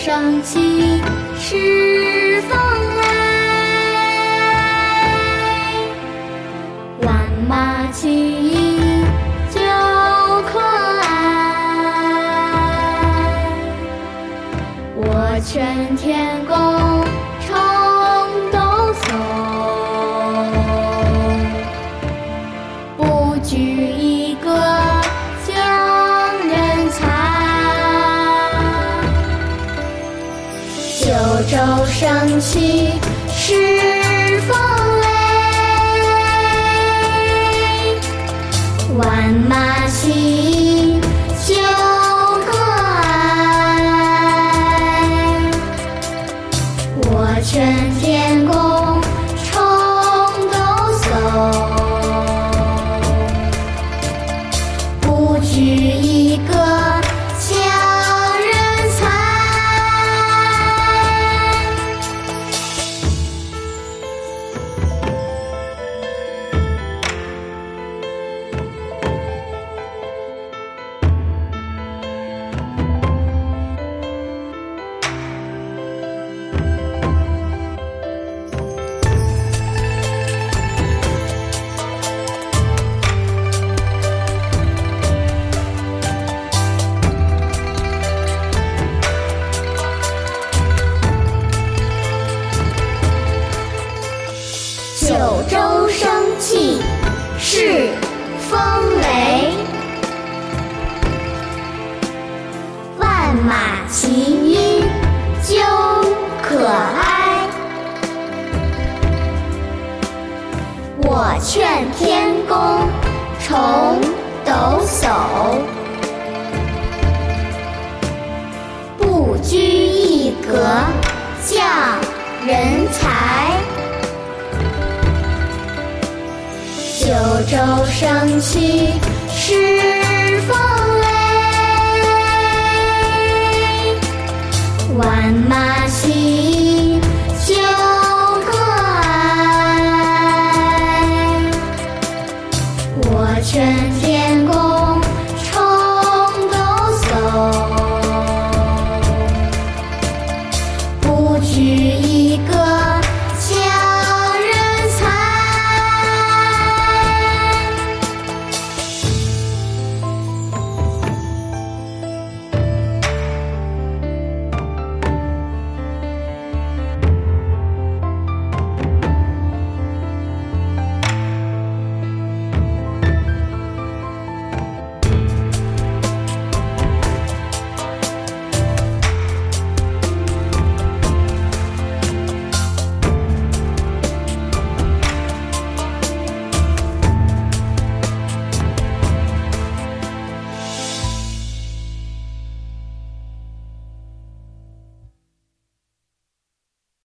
升起，是风来。万马齐喑，究可哀。我劝天公，重抖擞。不拘一格，降人才。九州升起，是风雷。万马齐喑，究可哀。我劝天公，重抖擞。不拘一格，降人才。九州升起，是风雷。万马齐喑，究可哀。我劝天公，重抖擞。不拘一格，降人才。九州升起，是